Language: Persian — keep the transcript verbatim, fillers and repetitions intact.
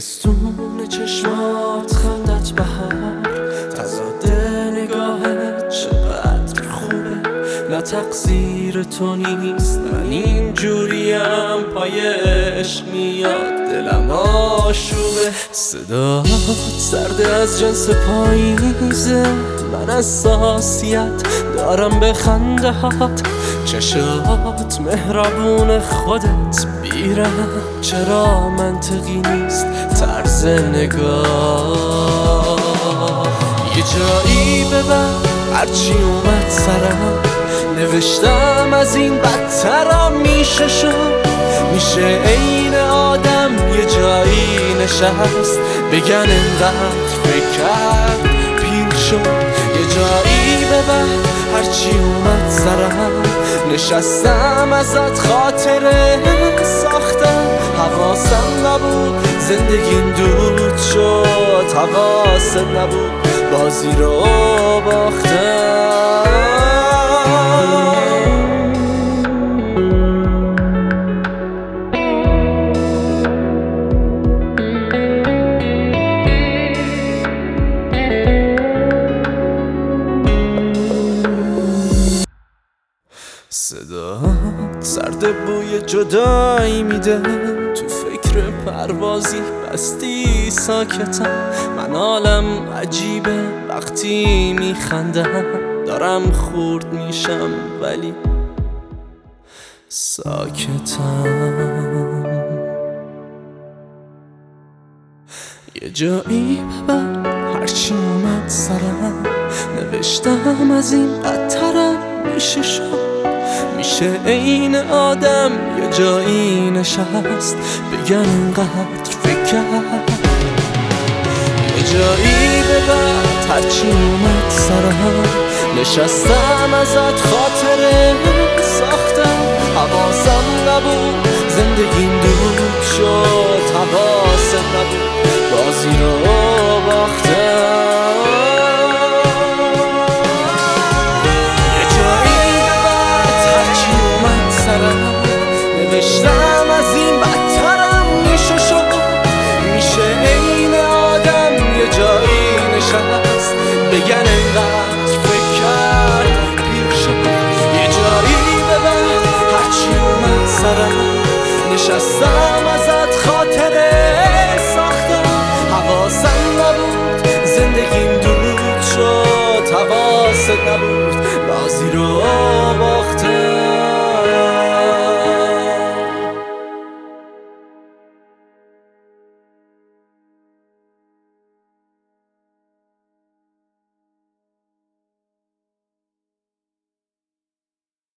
زمستون چشمات خندت بهار تضاد نگاهت چقدر خوبه نه تقصیر تو نیست من اینجوریم پای عشق میاد دلم آشوبه صدات سرده از جنس پاییزه من اساسیت دارم به خنده هات چشات مهربون خودت بیرم چرا منطقی نیست طرز نگاه یه جایی ببر هرچی اومد سرم نوشتم از این بدترم میشه شد میشه عین آدم یه جایی نشست بگن انقدر فکر کرد پیر شد یه جایی ببر هرچی اومد سرم نشستم ازت خاطره ساختم حواسم نبود زندگیم دود شد حواسم نبود بازی رو باختم صدا سرد بوی جدایی میده تو فکر پروازی بستی ساکتم من حالم عجیبه وقتی میخندم دارم خورد میشم ولی ساکتم یه جایی ببر هرچی اومد سرم نوشتم از این بدترم میشه شد میشه عین آدم یه جایی نشست بگن انقدر فکر کرد یه جایی ببر هرچی اومد سرم نشستم ازت خاطره ساختم حواسم نبود زندگیم دود شد حواسم نبود بازی رو باختم نوشتم از این بدترم میشه شد میشه عین آدم یه جایی نشست بگن انقدر فکر کرد پیر شد یه جایی ببر هرچی اومد سرم نشستم